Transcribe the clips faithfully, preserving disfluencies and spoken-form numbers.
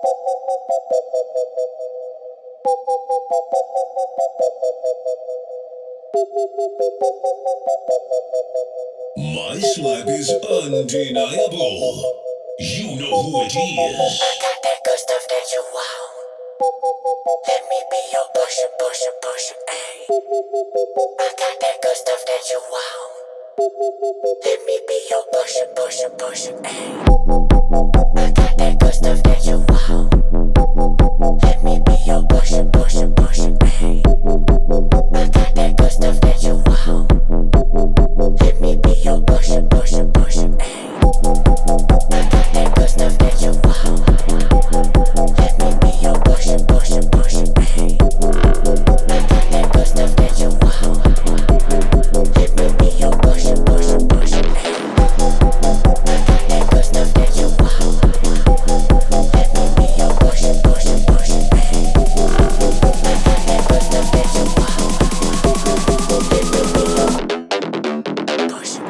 My swag is undeniable. You know who it is. I got that good stuff that you want. Let me be your pusher, pusher, pusher, ayy. I got that good stuff that you want. Let me be your pusher, pusher, pusher, ayy. I got that good stuff that you want. Let me be your pusher, pusher, pusher, ayy. I got that good stuff that you want. Let me be your pusher, pusher, pusher, ayy. I got that good stuff that you want. Let me be your pusher, pusher, pusher, ayy. I got that good stuff that you want. Let me be your pusher, pusher, pusher, ayy. I got that good stuff that you want. Let me be your pusher, pusher, pusher, ayy. I got that good stuff that you want. Let me be your pusher.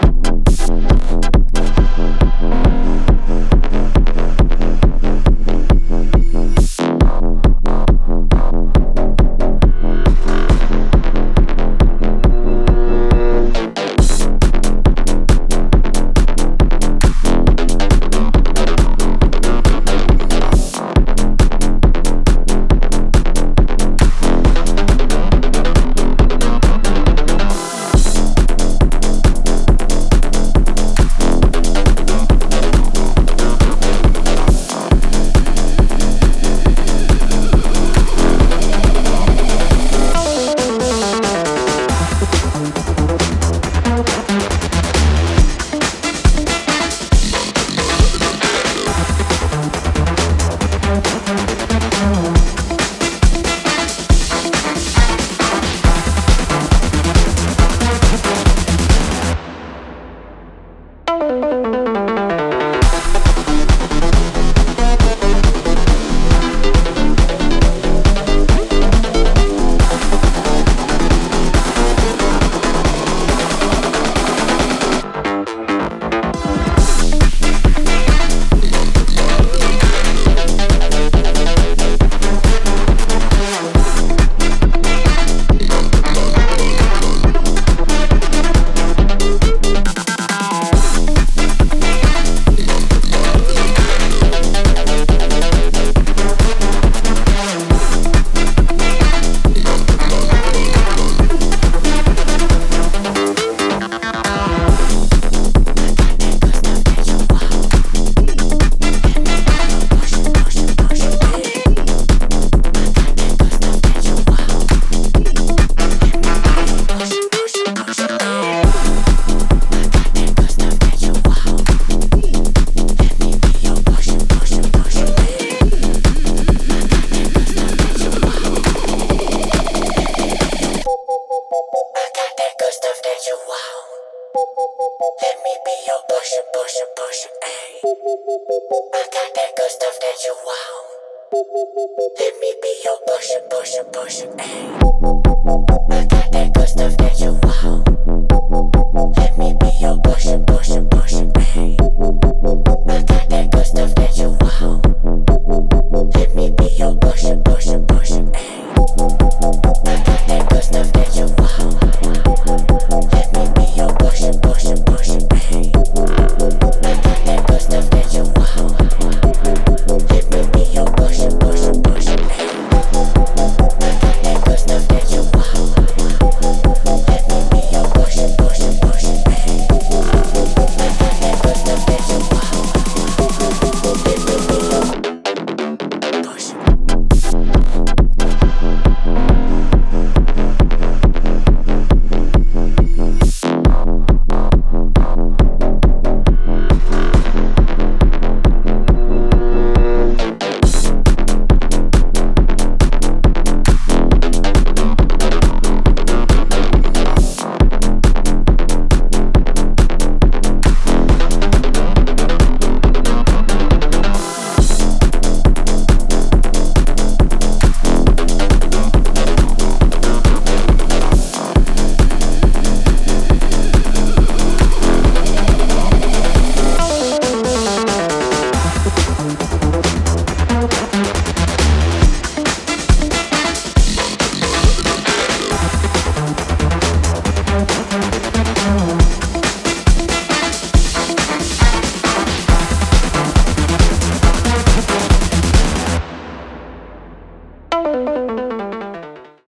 Let me be your pusher, pusher, pusher, ayy. I got that good stuff that you want. Let me be your pusher, pusher, pusher, ayy. I got that good stuff that you want. Let me be your pusher, pusher, pusher.